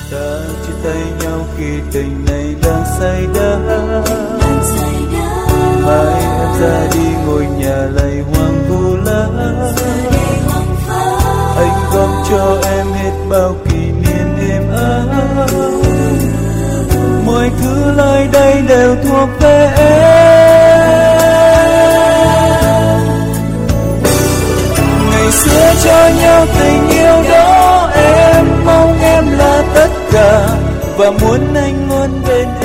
Ta chia tay nhau khi tình này đang say đắm. Mai em ra đi ngôi nhà lầy hoang vu lắm. Anh gom cho em hết bao kỷ niệm êm ấm. Mọi thứ nơi đây đều thuộc về em. Ngày xưa cho nhau tình yêu đó, em mong em là tất cả và muốn anh luôn bên em.